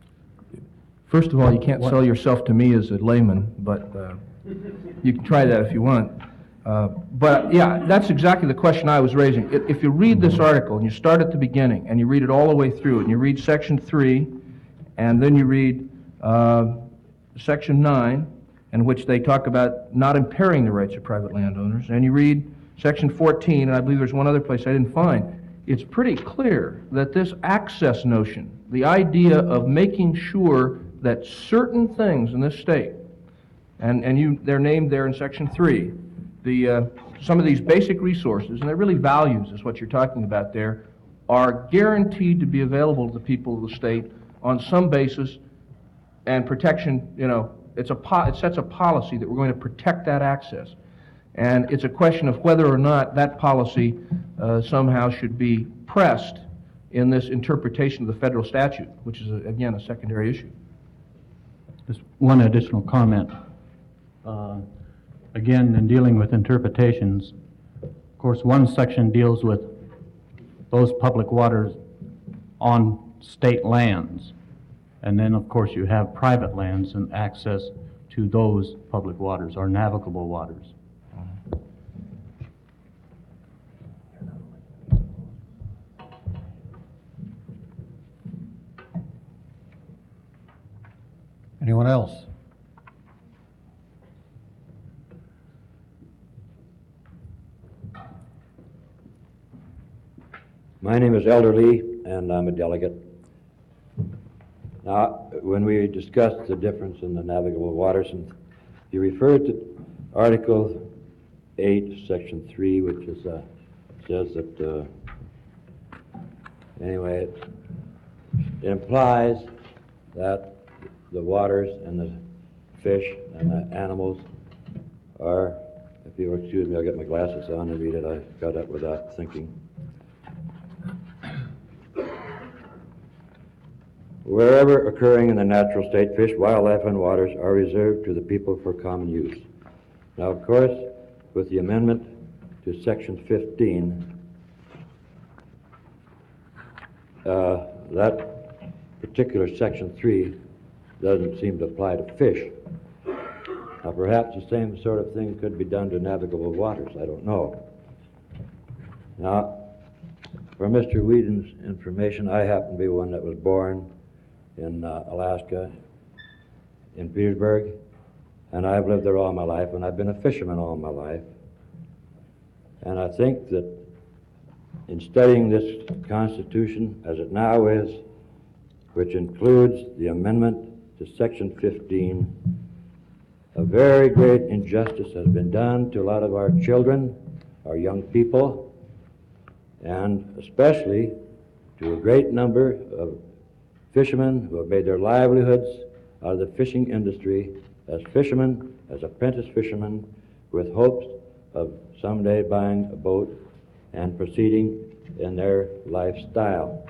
First of all, you can't sell yourself to me as a layman, but uh, you can try that if you want. Uh, But, yeah, that's exactly the question I was raising. If if you read this article, and you start at the beginning, and you read it all the way through, and you read section three, and then you read uh, section nine, in which they talk about not impairing the rights of private landowners, and you read section fourteen, and I believe there's one other place I didn't find, it's pretty clear that this access notion, the idea of making sure that certain things in this state, and, and you, they're named there in section three, the, uh, some of these basic resources, and they're really values is what you're talking about there, are guaranteed to be available to the people of the state on some basis, and protection, you know, it's a po- it sets a policy that we're going to protect that access. And it's a question of whether or not that policy uh, somehow should be pressed in this interpretation of the federal statute, which is, a, again, a secondary issue. Just one additional comment. Uh, Again, in dealing with interpretations, of course, one section deals with those public waters on state lands. And then, of course, you have private lands and access to those public waters or navigable waters. Anyone else? My name is Elder Lee, and I'm a delegate. Now, when we discussed the difference in the navigable waters, and you referred to Article eight, Section three, which is, uh, says that, uh, anyway, it, it implies that the waters and the fish and the animals are, if you'll excuse me, I'll get my glasses on and read it. I got up without thinking. Wherever occurring in the natural state, fish, wildlife, and waters are reserved to the people for common use. Now, of course, with the amendment to Section fifteen, uh, that particular Section three doesn't seem to apply to fish. Now, perhaps the same sort of thing could be done to navigable waters. I don't know. Now, for Mister Whedon's information, I happen to be one that was born in uh, Alaska, in Petersburg, and I've lived there all my life, and I've been a fisherman all my life. And I think that in studying this Constitution as it now is, which includes the amendment to Section fifteen, a very great injustice has been done to a lot of our children, our young people, and especially to a great number of fishermen who have made their livelihoods out of the fishing industry as fishermen, as apprentice fishermen, with hopes of someday buying a boat and proceeding in their lifestyle.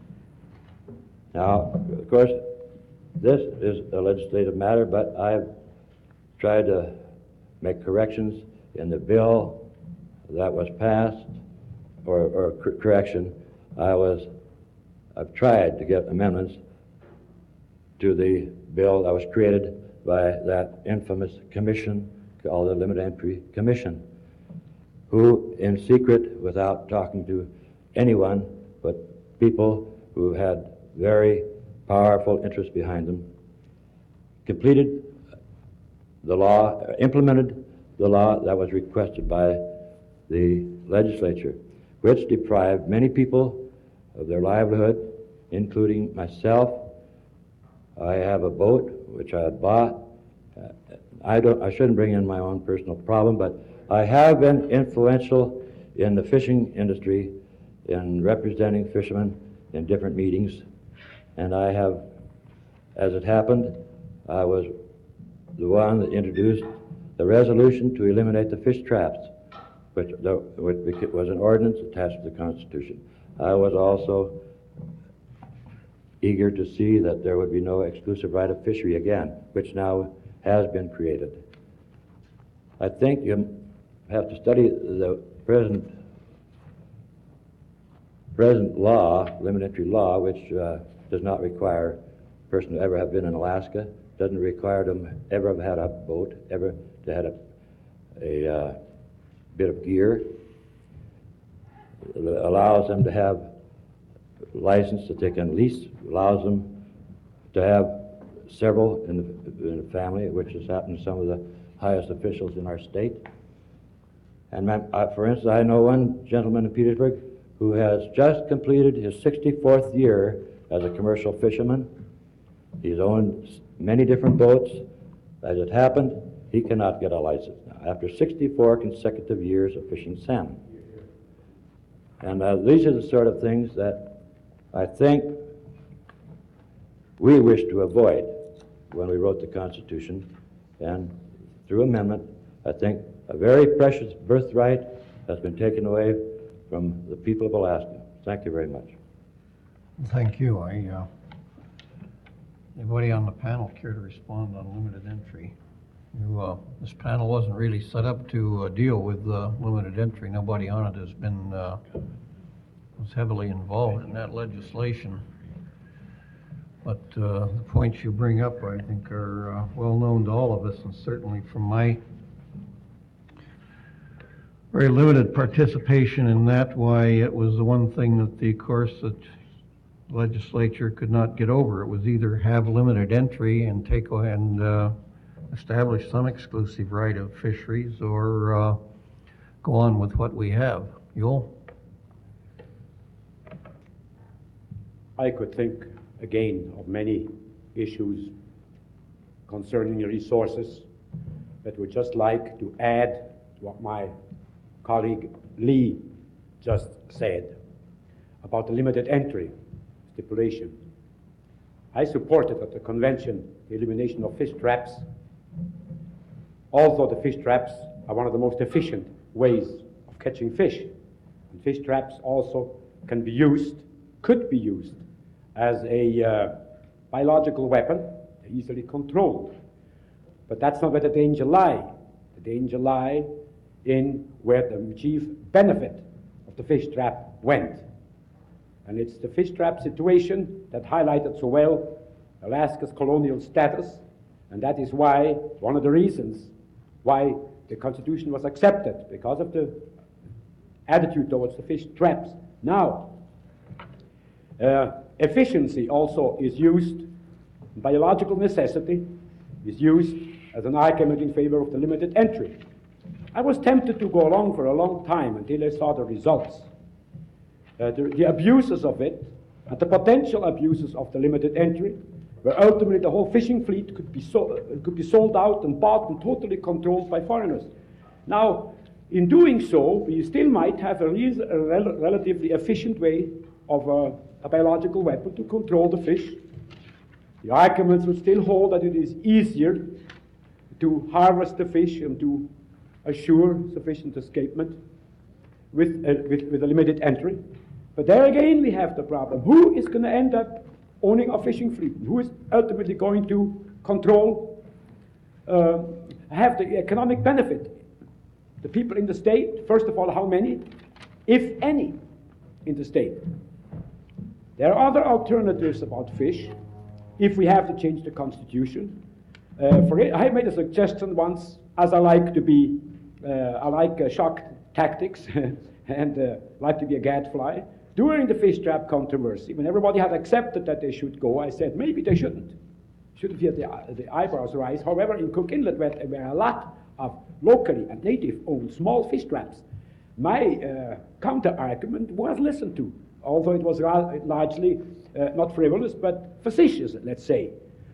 Now, of course, this is a legislative matter, but I've tried to make corrections in the bill that was passed, or, or cor- correction, I was I've tried to get amendments to the bill that was created by that infamous commission called the Limited Entry Commission, who in secret, without talking to anyone but people who had very powerful interests behind them, completed the law, implemented the law that was requested by the legislature, which deprived many people of their livelihood, including myself. I have a boat which I had bought uh, I don't, I shouldn't bring in my own personal problem, but I have been influential in the fishing industry in representing fishermen in different meetings, and I have, as it happened, I was the one that introduced the resolution to eliminate the fish traps, which, the, which was an ordinance attached to the Constitution. I was also eager to see that there would be no exclusive right of fishery again, which now has been created. I think you have to study the present present law, elementary law, which uh, does not require a person to ever have been in Alaska, doesn't require them ever have had a boat, ever to have a, a uh, bit of gear. It allows them to have license that they can lease, allows them to have several in the, in the family, which has happened to some of the highest officials in our state. And uh, for instance, I know one gentleman in Petersburg who has just completed his sixty-fourth year as a commercial fisherman. He's owned many different boats. As it happened, he cannot get a license now, after sixty-four consecutive years of fishing salmon. And uh, these are the sort of things that I think we wish to avoid when we wrote the Constitution. And through amendment, I think a very precious birthright has been taken away from the people of Alaska. Thank you very much. Thank you. I, uh, anybody on the panel care to respond on limited entry? You, uh, this panel wasn't really set up to uh, deal with uh, limited entry. Nobody on it has been uh, was heavily involved in that legislation. But uh, the points you bring up, I think, are uh, well known to all of us, and certainly from my very limited participation in that, why it was the one thing that the course that legislature could not get over. It was either have limited entry and take and uh, establish some exclusive right of fisheries, or uh, go on with what we have. Joel? I could think again of many issues concerning resources that would just like to add to what my colleague Lee just said about the limited entry stipulation. I supported at the convention the elimination of fish traps, although the fish traps are one of the most efficient ways of catching fish. And fish traps also can be used, could be used, as a uh, biological weapon, easily controlled. But that's not where the danger lies. The danger lies in where the chief benefit of the fish trap went. And it's the fish trap situation that highlighted so well Alaska's colonial status, and that is why, one of the reasons why the Constitution was accepted, because of the attitude towards the fish traps. Now, uh, efficiency also is used, biological necessity is used as an argument in favor of the limited entry. I was tempted to go along for a long time until I saw the results. Uh, the, the abuses of it, and the potential abuses of the limited entry, where ultimately the whole fishing fleet could be, so, could be sold out and bought and totally controlled by foreigners. Now, in doing so, we still might have a, re a rel relatively efficient way of uh, a biological weapon to control the fish. The arguments would still hold that it is easier to harvest the fish and to assure sufficient escapement with a, with, with a limited entry. But there again we have the problem. Who is going to end up owning a fishing fleet? Who is ultimately going to control, uh, have the economic benefit? The people in the state, first of all, how many, if any, in the state? There are other alternatives about fish if we have to change the Constitution. Uh, for it, I made a suggestion once, as I like to be, uh, I like uh, shock tactics and uh, like to be a gadfly. During the fish trap controversy, when everybody had accepted that they should go, I said maybe they shouldn't. Shouldn't have the, the eyebrows rise. However, in Cook Inlet, where there were a lot of locally and native-owned small fish traps, my uh, counter-argument was listened to, although it was largely uh, not frivolous, but facetious, let's say.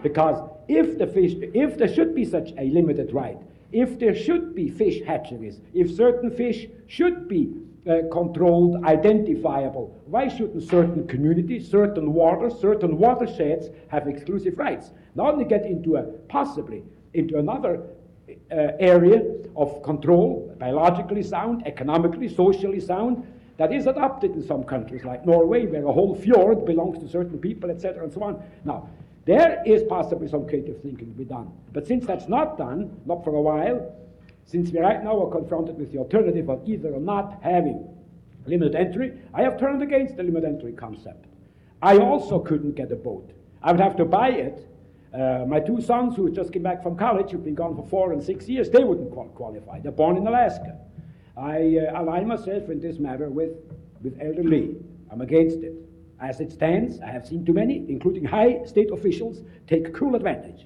Because if the fish, if there should be such a limited right, if there should be fish hatcheries, if certain fish should be uh, controlled, identifiable, why shouldn't certain communities, certain waters, certain watersheds have exclusive rights? Now we get into a possibly into another uh, area of control, biologically sound, economically, socially sound, that is adopted in some countries like Norway, where a whole fjord belongs to certain people, et cetera, and so on. Now, there is possibly some creative thinking to be done. But since that's not done, not for a while, since we right now are confronted with the alternative of either or not having limited entry, I have turned against the limited entry concept. I also couldn't get a boat. I would have to buy it. Uh, my two sons, who just came back from college, who've been gone for four and six years, they wouldn't qual- qualify. They're born in Alaska. I uh, align myself in this matter with, with Elder Lee. I'm against it. As it stands, I have seen too many, including high state officials, take cruel advantage.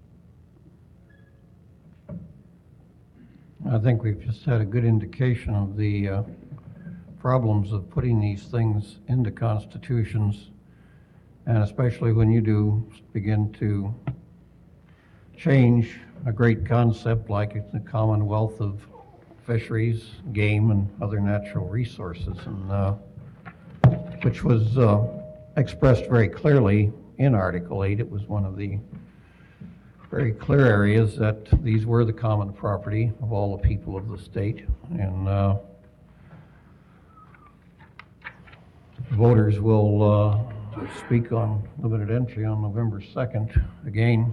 I think we've just had a good indication of the uh, problems of putting these things into constitutions, and especially when you do begin to change a great concept like the Commonwealth of Fisheries, Game, and other natural resources, and uh, which was uh, expressed very clearly in Article eight. It was one of the very clear areas that these were the common property of all the people of the state, and uh, voters will uh, speak on limited entry on November second again.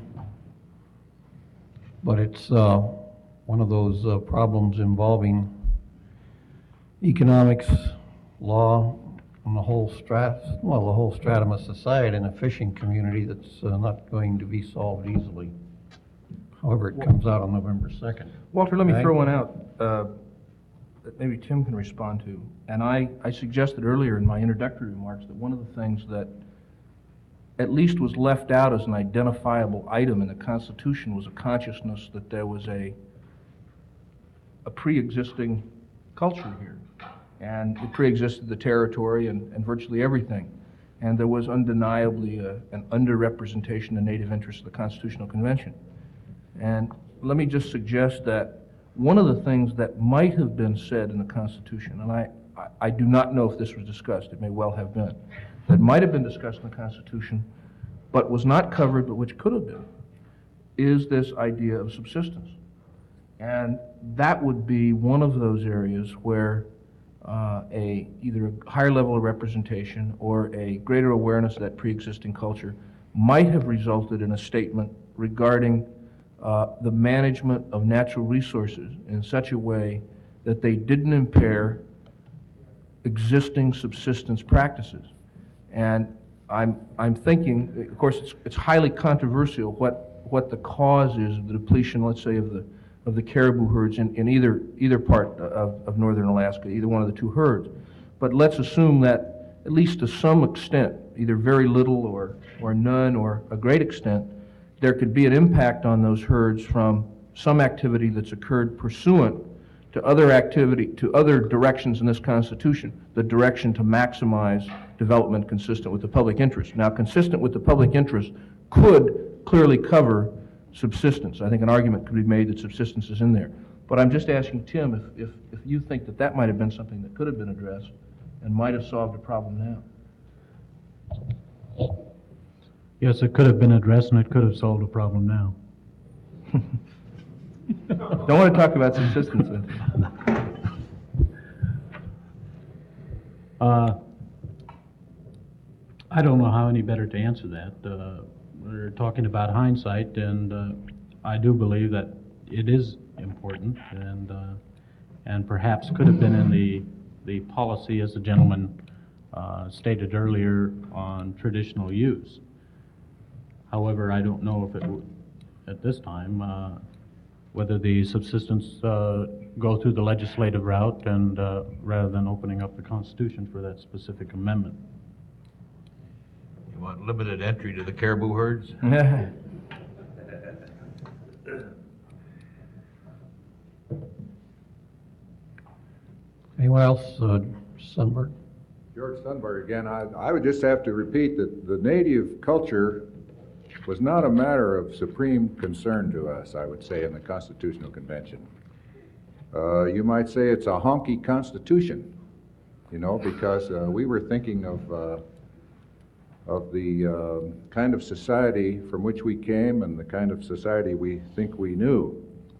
But it's uh, one of those uh, problems involving economics, law, and the whole strat, well, the whole stratum of society in a fishing community that's uh, not going to be solved easily. However, it comes out on November second. Walter, let me Okay? throw one out uh, that maybe Tim can respond to. And I, I suggested earlier in my introductory remarks that one of the things that at least was left out as an identifiable item in the Constitution was a consciousness that there was a, a pre-existing culture here. And it pre-existed the territory and, and virtually everything. And there was undeniably a, an underrepresentation of native interests of the Constitutional Convention. And let me just suggest that one of the things that might have been said in the Constitution, and I, I, I do not know if this was discussed, it may well have been, that might have been discussed in the Constitution, but was not covered, but which could have been, is this idea of subsistence. And that would be one of those areas where uh, a either a higher level of representation or a greater awareness of that pre-existing culture might have resulted in a statement regarding uh, the management of natural resources in such a way that they didn't impair existing subsistence practices. And I'm, I'm thinking, of course, it's, it's highly controversial what, what the cause is of the depletion, let's say, of the, of the caribou herds in, in either, either part of, of northern Alaska, either one of the two herds. But let's assume that, at least to some extent, either very little or, or none or a great extent, there could be an impact on those herds from some activity that's occurred pursuant to other activity, to other directions in this Constitution, the direction to maximize development consistent with the public interest. Now, consistent with the public interest could clearly cover subsistence. I think an argument could be made that subsistence is in there. But I'm just asking Tim if, if, if you think that that might have been something that could have been addressed and might have solved a problem now. Yes, it could have been addressed and it could have solved a problem now. Don't want to talk about subsistence then. Uh, I don't know how any better to answer that. Uh, we're talking about hindsight, and uh, I do believe that it is important, and uh, and perhaps could have been in the the policy, as the gentleman uh, stated earlier, on traditional use. However, I don't know if it would, at this time, uh, whether the subsistence uh, go through the legislative route and uh, rather than opening up the Constitution for that specific amendment. You want limited entry to the caribou herds? Anyone else? Uh, Sundberg? George Sundberg again. I, I would just have to repeat that the native culture was not a matter of supreme concern to us, I would say, in the Constitutional Convention. Uh, you might say it's a honky constitution, you know, because uh, we were thinking of, uh, of the uh, kind of society from which we came and the kind of society we think we knew.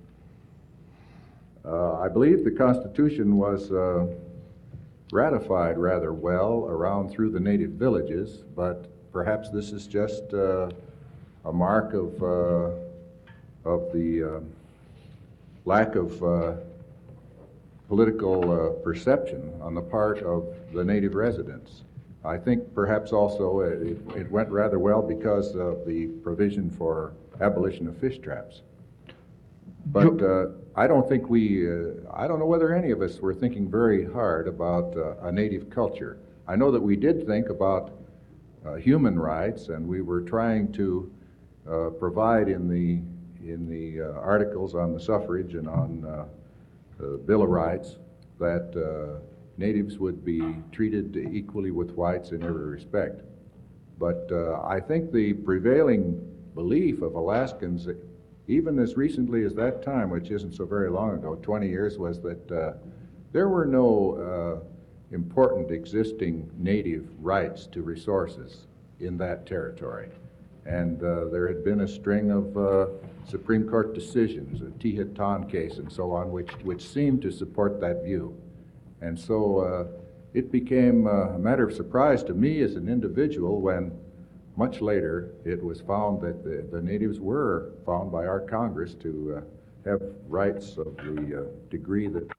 Uh, I believe the Constitution was uh, ratified rather well around through the native villages, but perhaps this is just uh, a mark of, uh, of the uh, lack of uh, political uh, perception on the part of the native residents. I think perhaps also it, it went rather well because of the provision for abolition of fish traps. But uh, I don't think we, uh, I don't know whether any of us were thinking very hard about uh, a native culture. I know that we did think about uh, human rights, and we were trying to uh, provide in the, in the uh, articles on the suffrage and on uh, the Bill of Rights that uh, natives would be treated equally with whites in every respect. But uh, I think the prevailing belief of Alaskans, even as recently as that time, which isn't so very long ago, twenty years, was that uh, there were no uh, important existing native rights to resources in that territory. And uh, there had been a string of uh, Supreme Court decisions, the Tehitan case and so on, which, which seemed to support that view. And so uh, it became uh, a matter of surprise to me as an individual when much later it was found that the, the natives were found by our Congress to uh, have rights of the uh, degree that